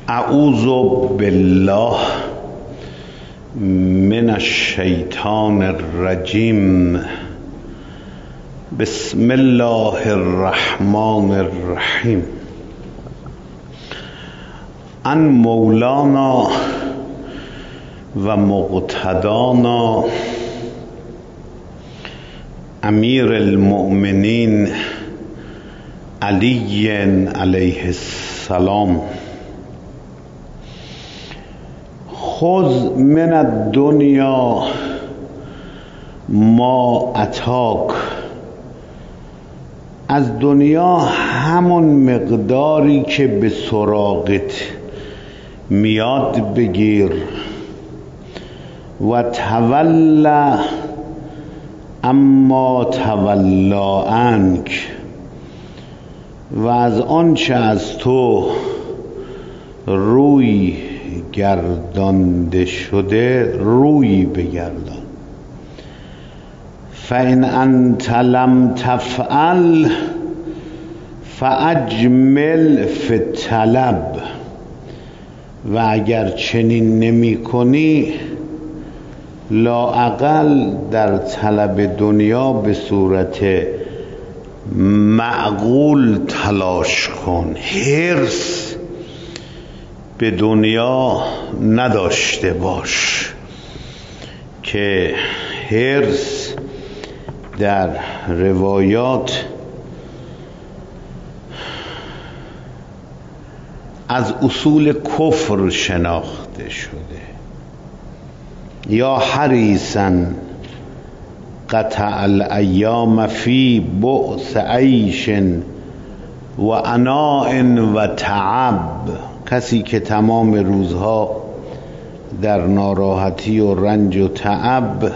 اعوذ بالله من الشیطان الرجیم. بسم الله الرحمن الرحیم. عن مولانا و مقتدانا امیر المؤمنین علی علیه السلام: خذ من الدنیا ما اتاک. از دنیا همون مقداری که به سراغت میاد بگیر. و تولا اما تولا عنک، و از آنچه از تو روی گردانده شده روی بگردان. فإن انت لم تفعل فاجمل فی الطلب، و اگر چنین نمی کنی لااقل در طلب دنیا به صورت معقول تلاش کن. حرص به دنیا نداشته باش که حرص در روایات از اصول کفر شناخته شده. یا حریصا قطع الایام فی بؤس عیش و عناء و تعب. کسی که تمام روزها در ناراحتی و رنج و تعب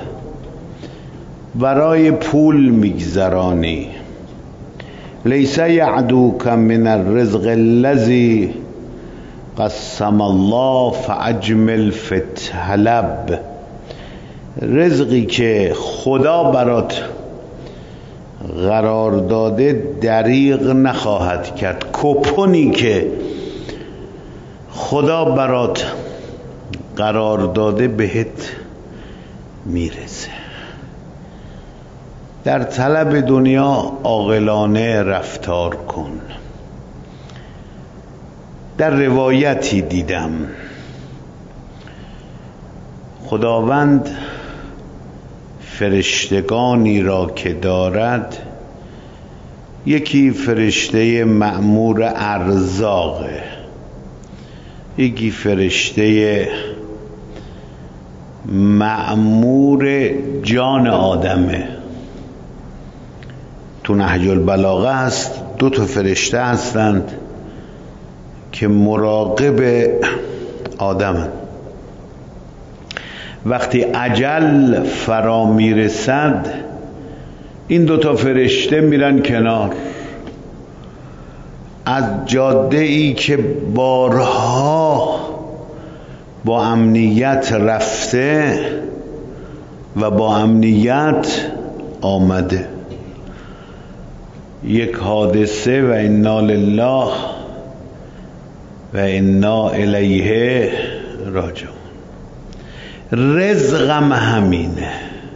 برای پول میگذرانی. لیس یعدوک من الرزق الذی قسم الله فاجمل فی الطلب. رزقی که خدا برات قرار داده دریغ نخواهد کرد. کوپونی که خدا برات قرار داده بهت میرسه. در طلب دنیا عاقلانه رفتار کن. در روایتی دیدم خداوند فرشتگانی را که دارد، یکی فرشته مأمور ارزاقه، یکی فرشته مأمور جان آدمه. تو نهج البلاغه هست 2 فرشته هستند که مراقب آدمند. وقتی اجل فرا میرسد این 2 فرشته میرن کنار از جاده ای که بارها با امنیت رفته و با امنیت آمده. یک حادثه و انا لله و انا الیه راجعون. رزقم همینه.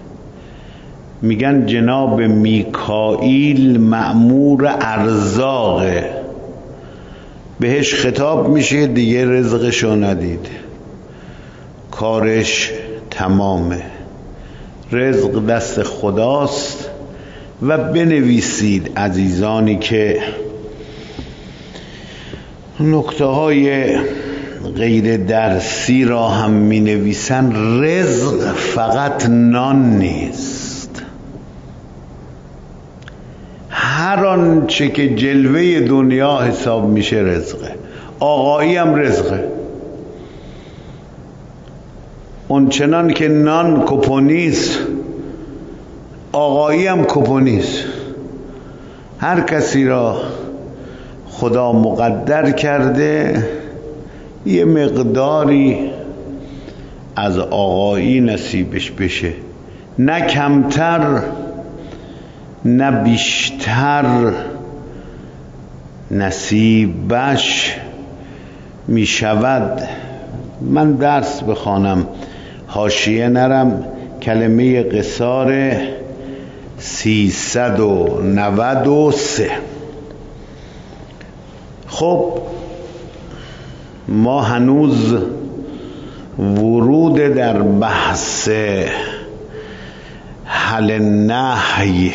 میگن جناب میکائیل مأمور ارزاقه، بهش خطاب میشه دیگه رزقشو ندید، کارش تمامه. رزق دست خداست. و بنویسید عزیزانی که نکته های غیر درسی را هم می نویسن، رزق فقط نان نیست. هر آنچه که جلوه دنیا حساب میشه رزقه. آقایی هم رزقه. اونچنان که نان کپونیست، آقایی هم کپونیست. هر کسی را خدا مقدر کرده یه مقداری از آقایی نصیبش بشه، نه کمتر نه بیشتر نصیبش می شود من درس بخوانم، حاشیه نرم. کلمه قصار 393. خب ما هنوز ورود در بحث هل النهی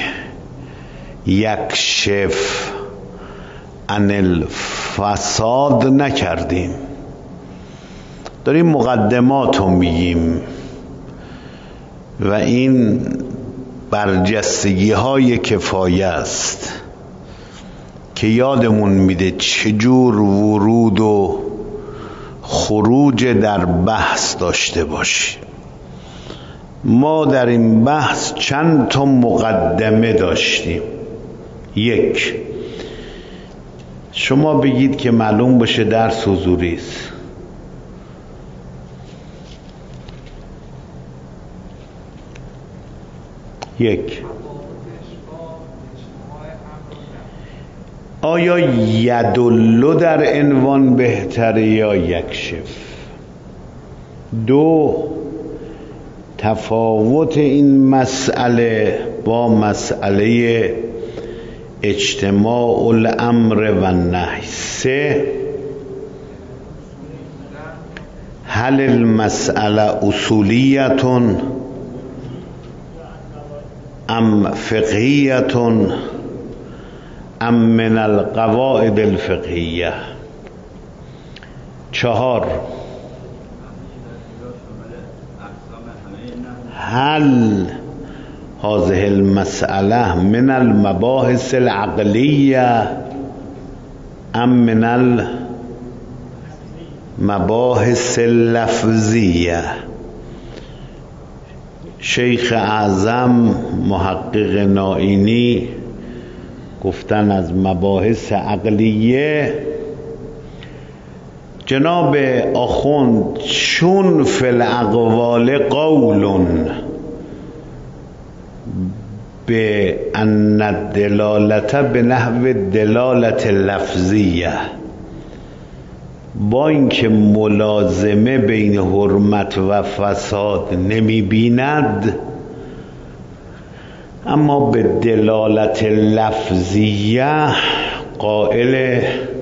یکشف عن الفساد نکردیم، داریم مقدمات رو میگیم و این برجستگی های کفایه است که یادمون میده چجور ورود و خروج در بحث داشته باشیم. ما در این بحث چند تا مقدمه داشتیم. یک، شما بگید که معلوم باشه درس حضوری است. یک، آیا یدلو در عنوان بهتره یا یکشف؟ دو، تفاوت این مسئله با مسئله اجتماع الامر و النهی. سه، هل المسئله اصولیت ام فقهیت ام من القواعد الفقهیه. چهار، هل هذه المسألة من المباحث العقلية ام من المباحث اللفظية؟ شیخ اعظم محقق نائینی گفتن از مباحث عقلیه. جناب آخوند چون فی الاقوال قول به ان الدلالت به نحو دلالت لفظیه، با اینکه ملازمه بین حرمت و فساد نمی بیند، اما به دلالت لفظیه قائل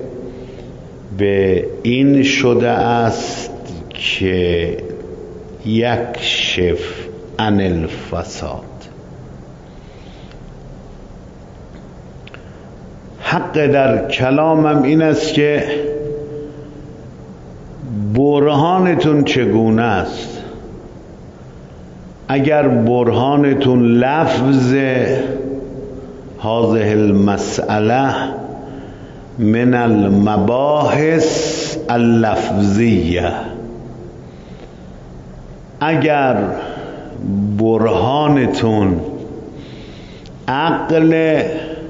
به این شده است که یکشف عن الفساد. حق در کلامم این است که برهانتون چگونه است؟ اگر برهانتون لفظ هذه المسئله من المباحث اللفظیه، اگر برهانتون عقل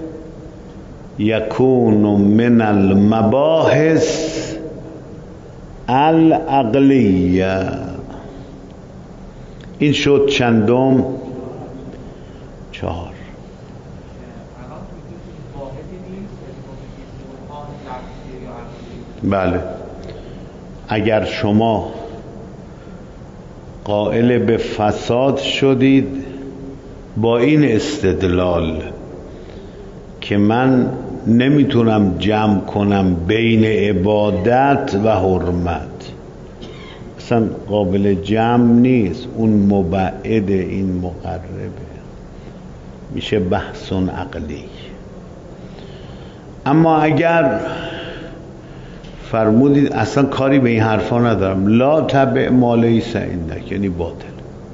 یکون من المباحث العقلیه. این شد چندم؟ چهار. بله، اگر شما قائل به فساد شدید با این استدلال که من نمیتونم جمع کنم بین عبادت و حرمت، اصلا قابل جمع نیست، اون مبعد این مقربه، میشه بحث عقلی. اما اگر فرمودید اصلا کاری به این حرفا ندارم، لا تبع ما لیس عندک، یعنی باطل.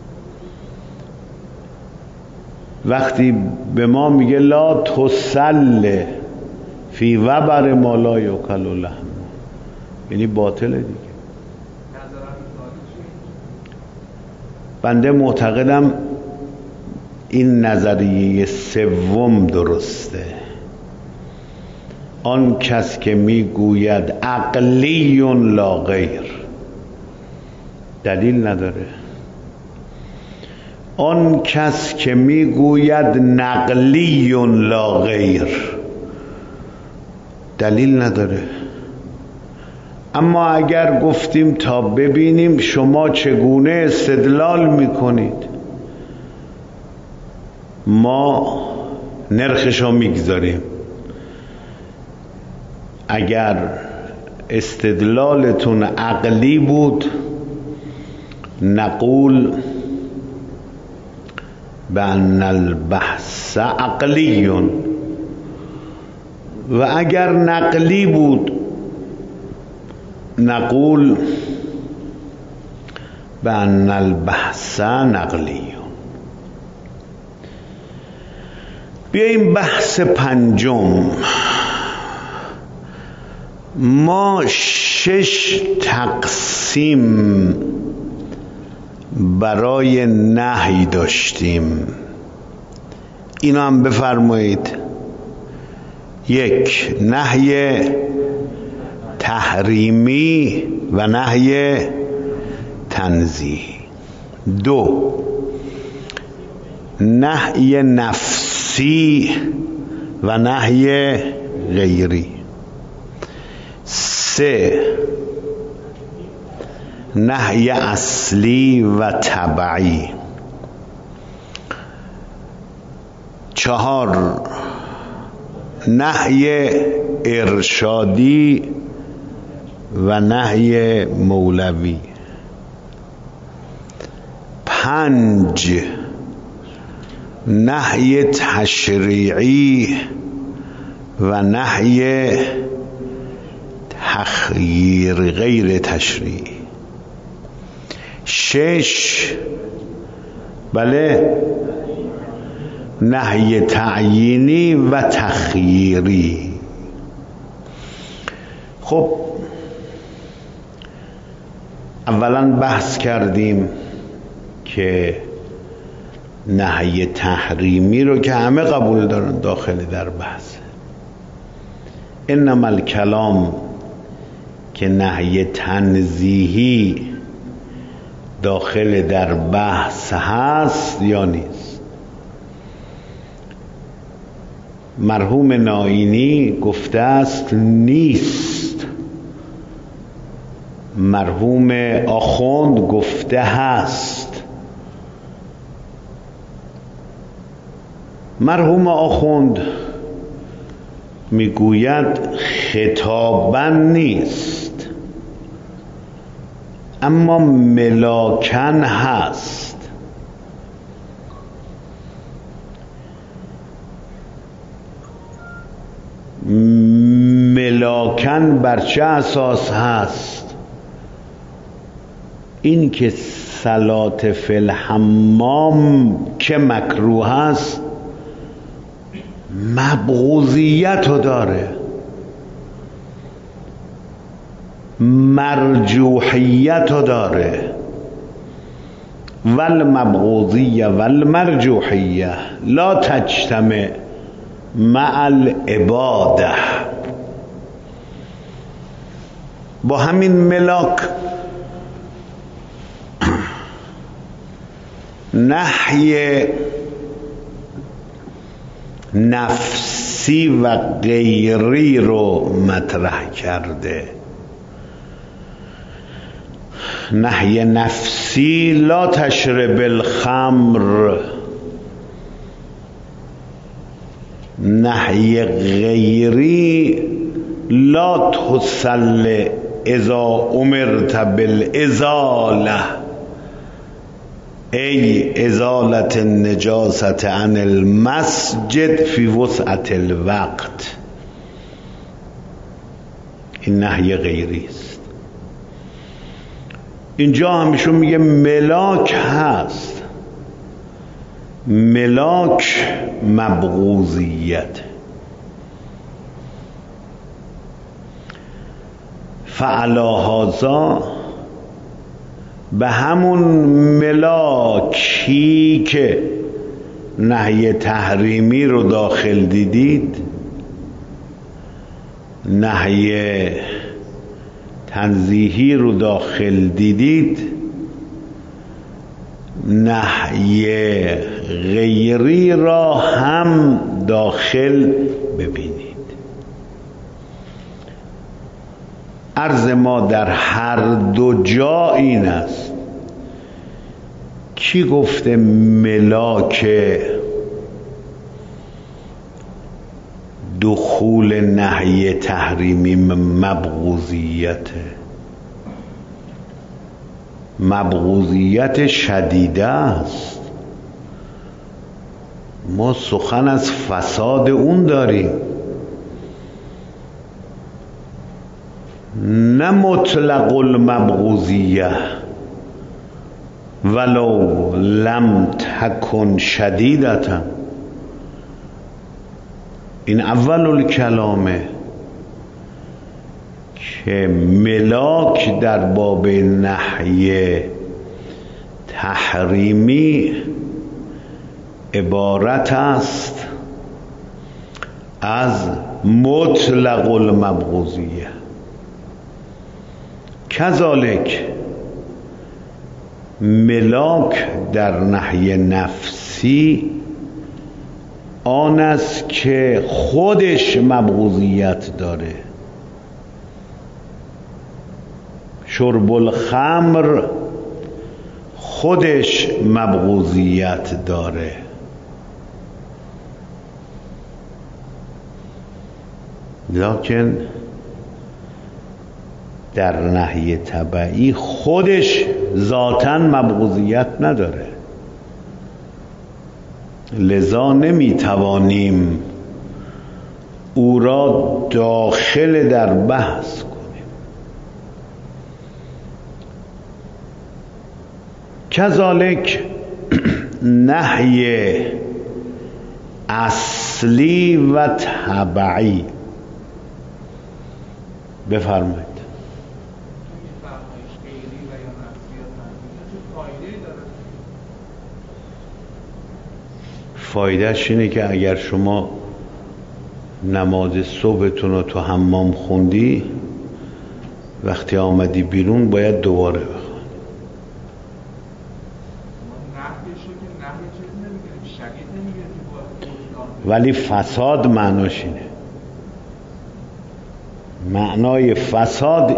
وقتی به ما میگه لا تسل فی وبر ما لا یوکل لحم، یعنی باطله دیگه. بنده معتقدم این نظریه سوم درسته. آن کس که میگوید عقلی لا غیر دلیل نداره، آن کس که میگوید نقلی لا غیر دلیل نداره، اما اگر گفتیم تا ببینیم شما چگونه استدلال میکنید، ما نرخشو میگذاریم. اگر استدلالتون عقلی بود نقول بأن البحث عقلی، و اگر نقلی بود نقول بأن البحث نقلی. بیاییم بحث پنجم. ما 6 تقسیم برای نهی داشتیم، اینا هم بفرمایید. 1 نهی تحریمی و نهی تنزیهی. 2 نهی نفسی و نهی غیری. 3 نهی اصلی و تبعی. 4 نهی ارشادی و نهی مولوی. 5 نهی تشریعی و نهی تخییر غیر تشریعی. 6 بله نهی تعیینی و تخییری. خب اولا بحث کردیم که نهی تحریمی رو که همه قبول دارن داخل در بحث. انما الکلام که نهی تنزیهی داخل در بحث هست یا نیست. مرحوم نائینی گفته است نیست، مرحوم آخوند گفته هست. مرحوم آخوند میگوید خطابا نیست اما ملاکن هست. ملاکن بر چه اساس هست؟ این که صلات فی الحمام که مکروه است مبغوضیت رو داره، مرجوحیت رو داره. والمبغوضیه والمرجوحیه لا تجتمع مع العباده. با همین ملاک نهی نفسی و غیری رو مطرح کرده. نهی نفسی لا تشرب الخمر، نهی غیری لا تصل اذا امرت بالازاله ای ازالت النجاست عن المسجد فی وسعت الوقت. این نهی غیری است. اینجا همیشون میگه ملاک هست، ملاک مبغوضیت. فعلا هذا به همون ملاکی که نهی تحریمی رو داخل دیدید، نهی تنزیهی رو داخل دیدید، نهی غیری را هم داخل ببینید. عرض ما در هر دو جا این است. کی گفته ملاک دخول نهی تحریمی مبغوضیته؟ مبغوضیت شدیده است. ما سخن از فساد اون داریم، نه مطلق المبغوضیه ولو لم تکن شدیدتا. این اول الکلامه که ملاک در باب نهی تحریمی عبارت است از مطلق المبغوضیه. کذالک ملاک در نهی نفسی آن است که خودش مبغوضیت داره. شرب الخمر خودش مبغوضیت داره. لکن در نهی تبعی خودش ذاتاً مبغوضیت نداره، لذا نمیتوانیم او را داخل در بحث کنیم. کذالک نهی اصلی و تبعی. بفرمایید. فایدهش اینه که اگر شما نماز صبحتون رو تو حمام خوندی، وقتی آمدی بیرون باید دوباره بخوانی. ولی فساد معناش اینه. معنای فساد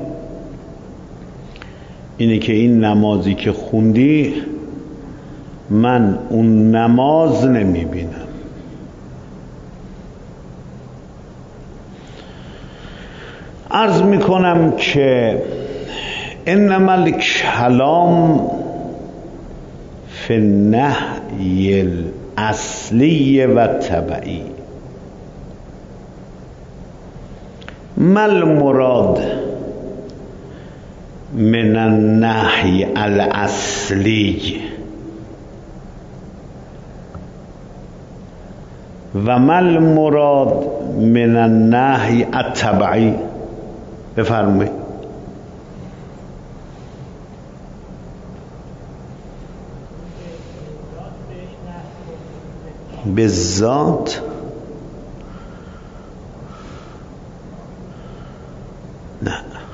اینه که این نمازی که خوندی من اون نماز نمیبینم. عرض میکنم که انما الکلام فی النهی الاصلی و تبعی. ما المراد من النهی الاصلی و ما المراد من النهی التبعی؟ بفرمایید. بالذات نه.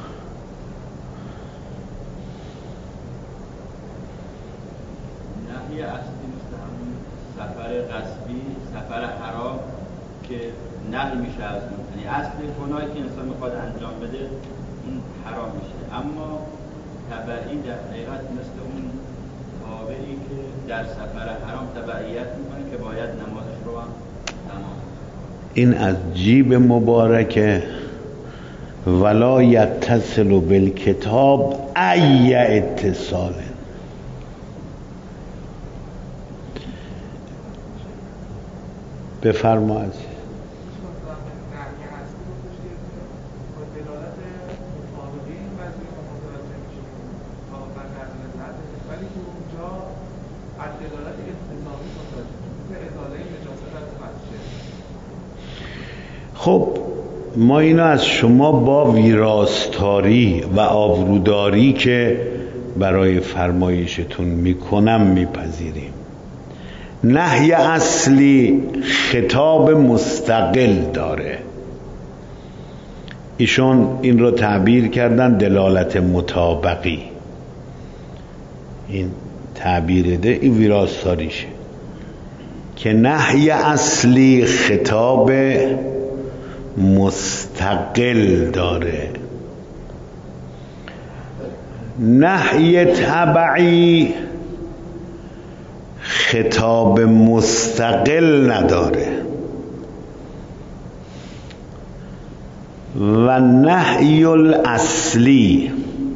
نهی اصلی مثل همون سفر قصبی، سفر حرام که نهی میشه از اون، یعنی اصل گناهی که انسان میخواد انجام بده این حرام میشه. اما تبعی در حقیقت مثل اون تابعی که در سفر حرام تبعیت میکنه که باید نمازش رو هم تمام. این از جیب مبارکه ولا یتصل بالکتاب ای اتصال. بفرمایید. خب ما اینو از شما با ویراستاری و آبروداری که برای فرمایشتون میکنم میپذیریم. نهی اصلی خطاب مستقل داره. ایشون این رو تعبیر کردن دلالت مطابقی. این تعبیر ده این ویراستاریشه که نهی اصلی خطاب مستقل داره. نهی تبعی خطاب مستقل نداره و نهی الاصلی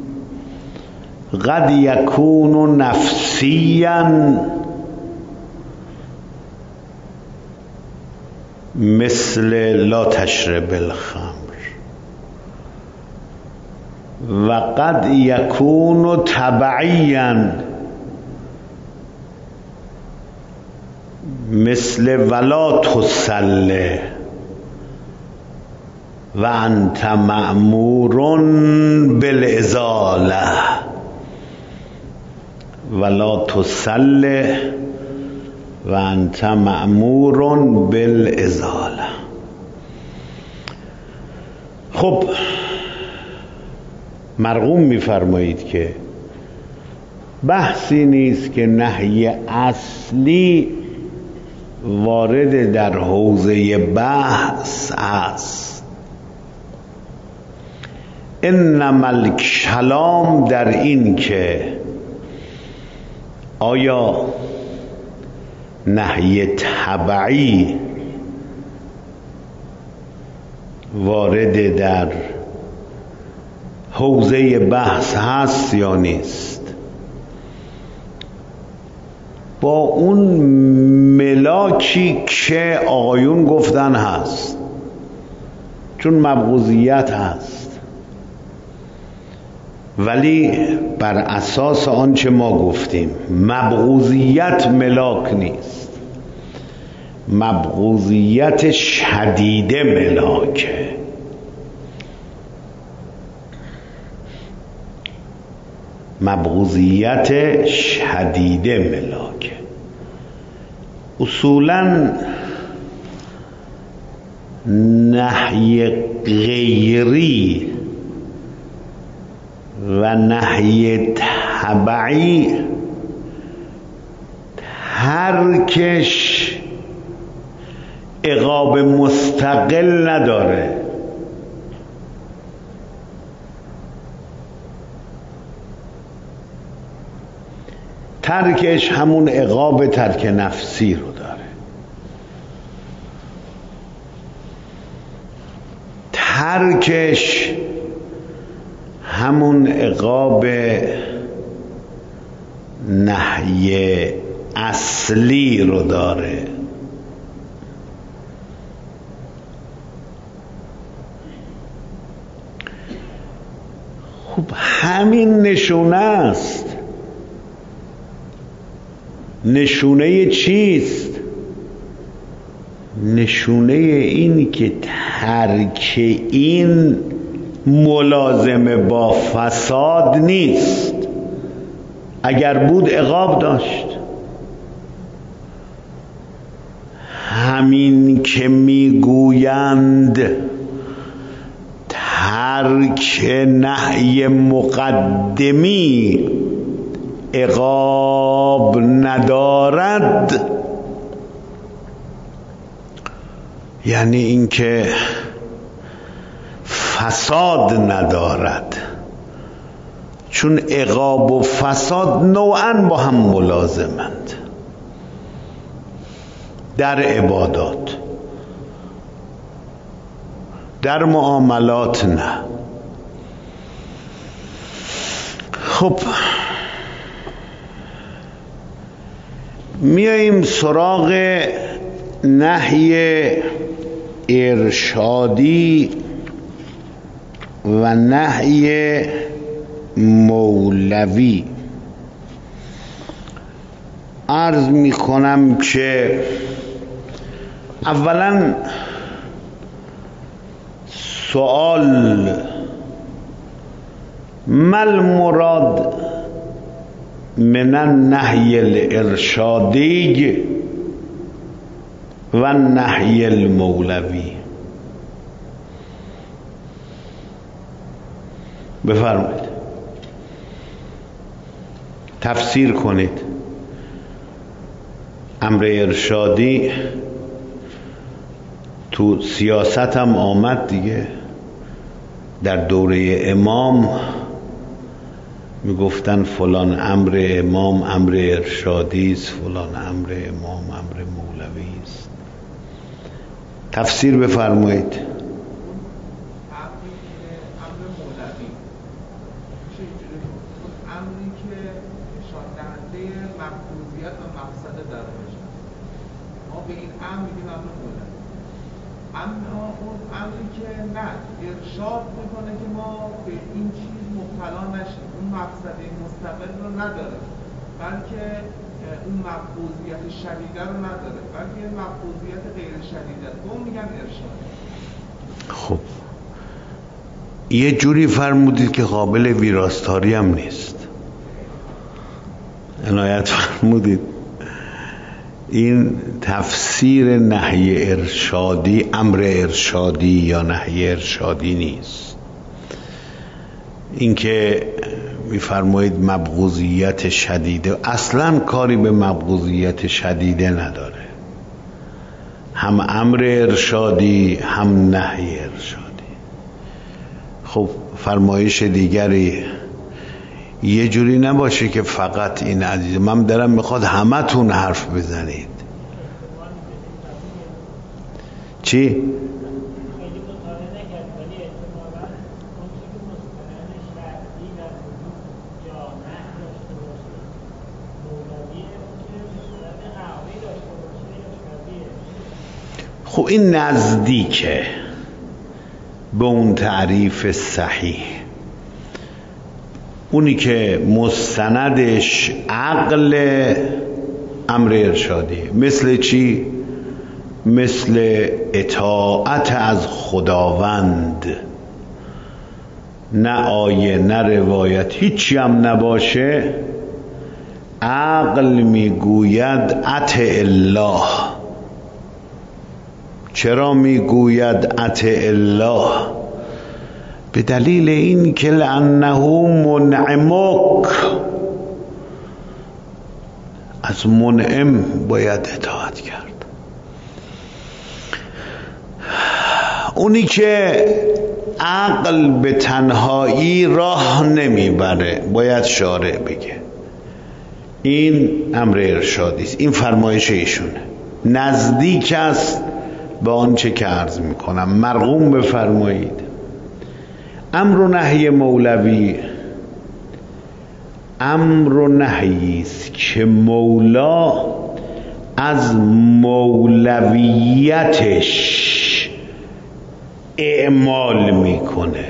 قد یکون نفسیا مثل لا تشرب الخمر و قد یکون تبعیا مثل ولا تصلی و انت مأمور بالازاله ولا تصلی و انت مأمور بالازاله. خب مرغوم می‌فرمایید که بحثی نیست که نهی اصلی وارد در حوزه بحث است. انما الکلام در این که آیا نهی تبعی وارد در حوزه بحث هست یا نیست، با اون ملاکی که آقایون گفتن هست، چون مبغوضیت هست، ولی بر اساس آنچه ما گفتیم مبغوضیت ملاک نیست، مبغوضیت شدیده ملاکه. مبغوضیت شدیده ملاکه. اصولاً نهی غیری و نهی تبعی ترکش عقاب مستقل نداره، ترکش همون عقاب ترک نفسی رو داره. ترکش همون عقاب نهی اصلی رو داره. خب همین نشونه است. نشونه چیست؟ نشونه این که ترک این ملازم با فساد نیست. اگر بود عقاب داشت. همین که میگویند ترک نهی مقدمی عقاب ندارد، یعنی اینکه فساد ندارد، چون عقاب و فساد نوعاً با هم ملازمند در عبادات، در معاملات نه. خب میاییم سراغ نهی ارشادی و نهی مولوی. عرض میکنم که اولا سوال ما المراد من النهی الارشادی و النهی المولوی؟ بفرمایید تفسیر کنید. امر ارشادی تو سیاست هم آمد دیگه، در دوره امام میگفتن فلان امر امام امر ارشادی است، فلان امر امام امر مولوی است. تفسیر بفرمایید. امر مولوی امری که نشان دهنده مقصودیت و مقصد در باشه، ما به این امر میگیم امر مولوی. اما اون امری که نه ارشاد میکنه که ما به این چیز مبتلا نشیم، اون مقصد مستقل رو نداره، بلکه اون مقبوضیت شدیده رو نداره، بلکه مقبوضیت غیر شدیده است، اون میگن ارشاد. خب یه جوری فرمودید که قابل ویراستاری هم نیست. عنایت فرمودید. این تفسیر نهی ارشادی امر ارشادی یا نهی ارشادی نیست. اینکه میفرمایید مبغوضیت شدیده، اصلا کاری به مبغوضیت شدیده نداره. هم امر ارشادی هم نهی ارشادی. خب فرمایش دیگری یه جوری نباشه که فقط این عزیز من دارم میخواد همه تون حرف بزنید. چی؟ خب این نزدیکه به اون تعریف صحیح. اونی که مستندش عقل امر ارشادی. مثل چی؟ مثل اطاعت از خداوند. نه آیه نه روایت هیچی هم نباشه، عقل میگوید اطع الله. چرا میگوید اطع الله؟ به دلیل این که لأنه منعمک، از منعم باید اطاعت کرد. اونی که عقل به تنهایی راه نمیبره باید شارع بگه. این امر ارشادی است. این فرمایش ایشونه، نزدیک است به آنچه که عرض میکنم. مرغوم بفرمایید. امر و نهی مولوی امر و نهی است که مولا از مولویتش اعمال میکنه.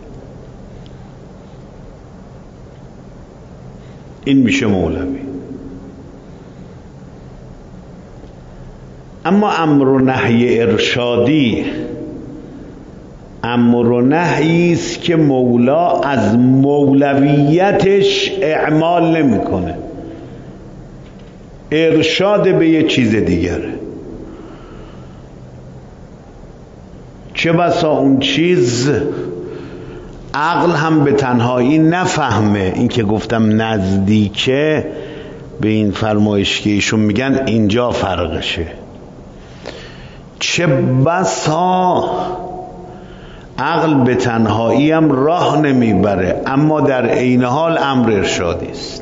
این میشه مولوی. اما امر و نهی ارشادی امر و نهی است که مولا از مولویتش اعمال نمیکنه، ارشاد به یه چیز دیگره. چه بسا اون چیز عقل هم به تنهایی نفهمه. این که گفتم نزدیکه به این فرمایش که ایشون میگن اینجا فرقشه. چه بسا عقل به تنهایی هم راه نمیبره، اما در عین حال امر ارشادی است.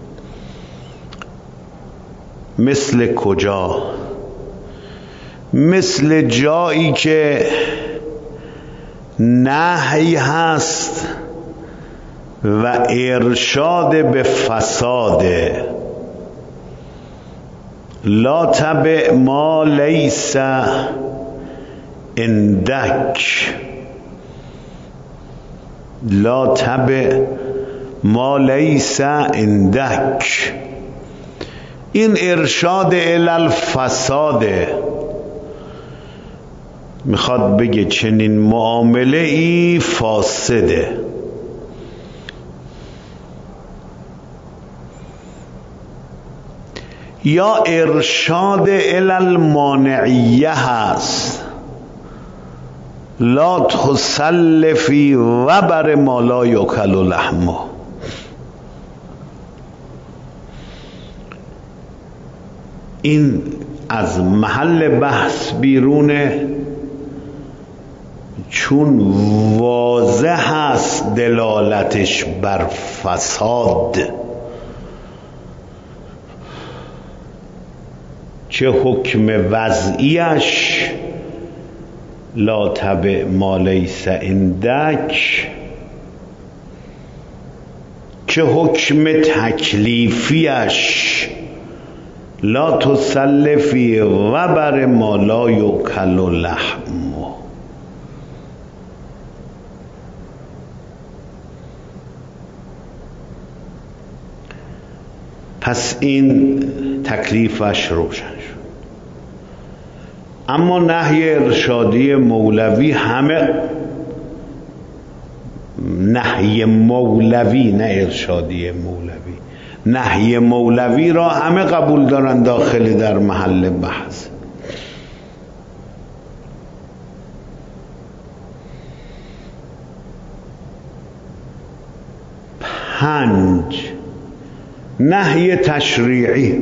مثل کجا؟ مثل جایی که نهی هست و ارشاد به فساده. لا تبع ما لیس عندک، لا تبع ما لیس عندک. این ارشاد الی الفساده. میخواد بگه چنین معامله ای فاسده. یا ارشاد الی المانعیه هست. لا تسل فی وبر ما لا یؤکل لحمه. این از محل بحث بیرونه. چون واضح است دلالتش بر فساد، چه حکم وضعیش لا تبع ما لیس عندک، چه حکم تکلیفیش لا تسلفی و بر ما لا یؤکل لحمه. پس این تکلیفش روشن شد. اما نهی ارشادی مولوی همه، نهی مولوی نه ارشادی مولوی، نهی مولوی را همه قبول دارن داخل در محل بحث. پنج، نهی تشریعی.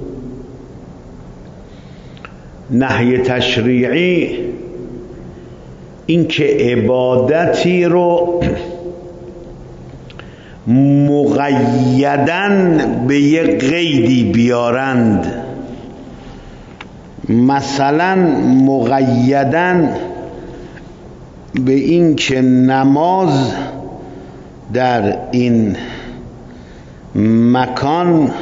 نهی تشریعی این که عبادتی رو مقیدن به یک قیدی بیارند، مثلا مقیدن به این که نماز در این مکان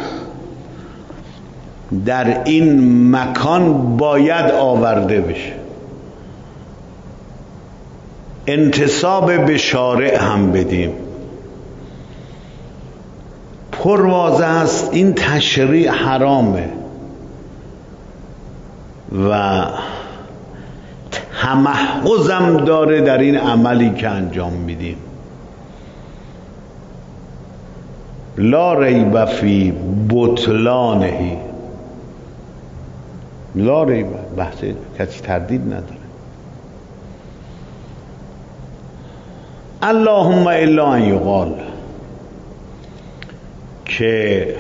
باید آورده بشه، انتساب به شارع هم بدیم. پر واضح است این تشریع حرامه و تمحضم داره در این عملی که انجام میدیم. لا ریب فی بطلانه، لا ریب، بحث کسی تردید نداره. اللهم الا ان یقال، که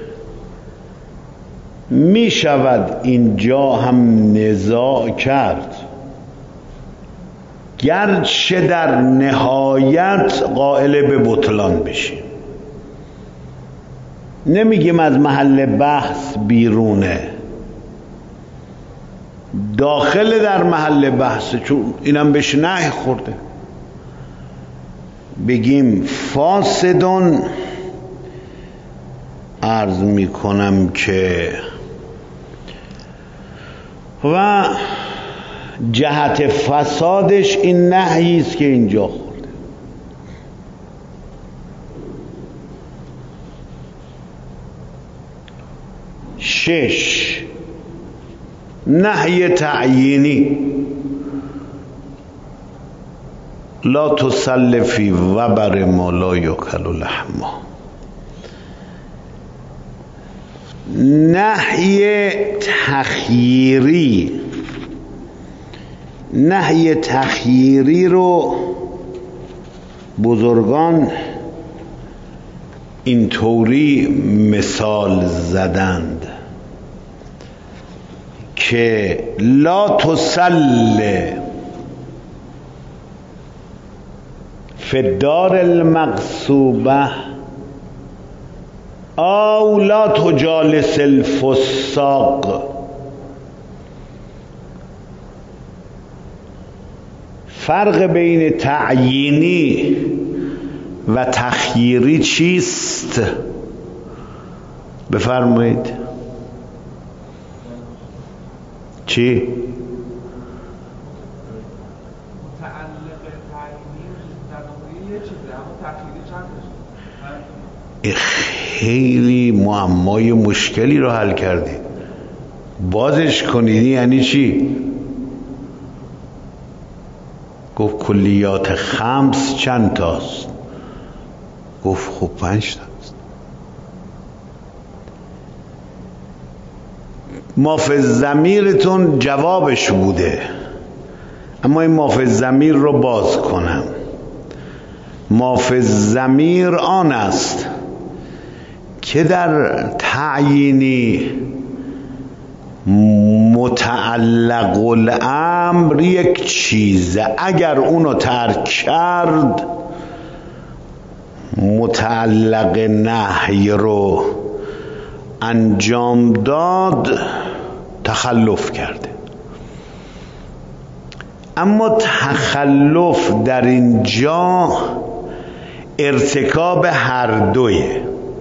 می شود اینجا هم نزاع کرد، گرچه در نهایت قائل به بطلان بشیم. نمیگیم از محل بحث بیرونه، داخل در محل بحث، چون اینم بهش نهی خورده. بگیم فاسدون، عرض میکنم که و جهت فسادش این نهی است که اینجا خورده. شش، نهی تعیینی. لا تسلفی و بر ما لا یؤکل لحمه. نهی تخییری. نهی تخییری رو بزرگان اینطوری مثال زدند که لا تسل فی الدار المغصوبه او لا تجالس الفساق. فرق بین تعیینی و تخییری چیست؟ بفرمایید. چی؟ خیلی معمای مشکلی رو حل کردید. بازش کنید یعنی چی؟ گفت کلیات خمس چند تاست؟ گفت خب 5 تاست. ما فی الضمیرتون جوابش بوده، اما این ما فی الضمیر رو باز کنم. ما فی الضمیر آن است که در تعیینی متعلق الامر یک چیزه، اگر اونو ترک کرد متعلق نهی رو انجام داد تخلف کرده. اما تخلف در اینجا ارتکاب هر دویه.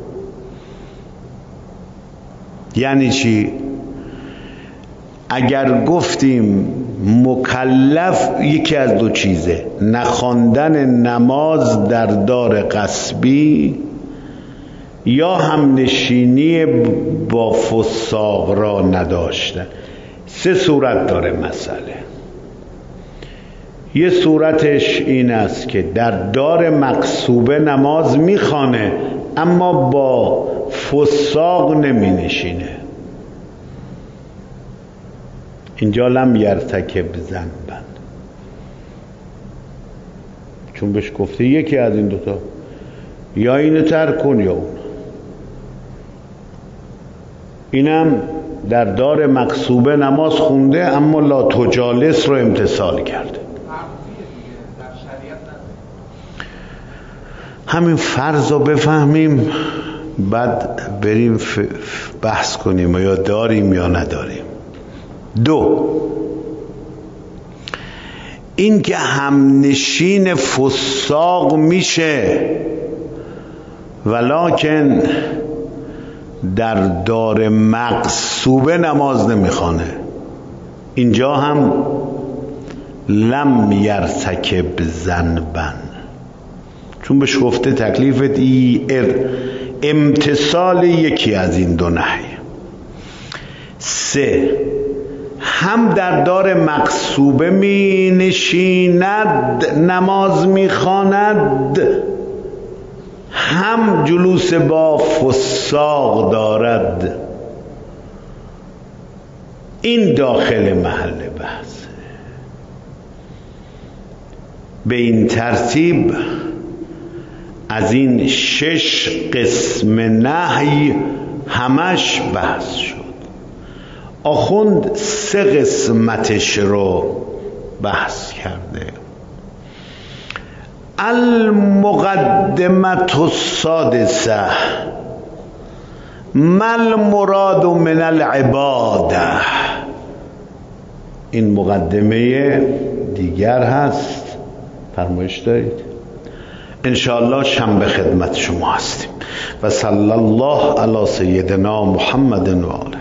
یعنی چی؟ اگر گفتیم مکلف یکی از دو چیزه، نخواندن نماز در دار غصبی یا هم نشینی با فساق را نداشتن. سه صورت داره مسئله. یه صورتش این است که در دار مغصوبه نماز میخوانه اما با فساق نمی نشینه، اینجا لم یرتکب ذنبا، چون بهش گفته یکی از این دوتا، یا اینو ترک کن یا اون. اینم در دار مغصوبه نماز خونده اما لا تجالس رو امتثال کرده. همین فرض رو بفهمیم بعد بریم بحث کنیم یا داریم یا نداریم. دو، این که همنشین فساق میشه ولکن در دار مغصوبه نماز نمیخوانه، اینجا هم لم یرتکب ذنبا، چون بهش گفته تکلیفت امتثال یکی از این دو نهی. سه، هم در دار مغصوبه می نشیند نماز می خواند، هم جلوس با فساق دارد. این داخل محل بحث. به این ترتیب از این 6 قسم نهی همش بحث شد. آخوند 3 قسمتش رو بحث کرده. المقدمة السادسه ما المراد من العباده. این مقدمه دیگر هست، فرمایش دارید؟ انشاءالله شنبه خدمت شما هستیم. و صلی الله علی سیدنا محمد و آله.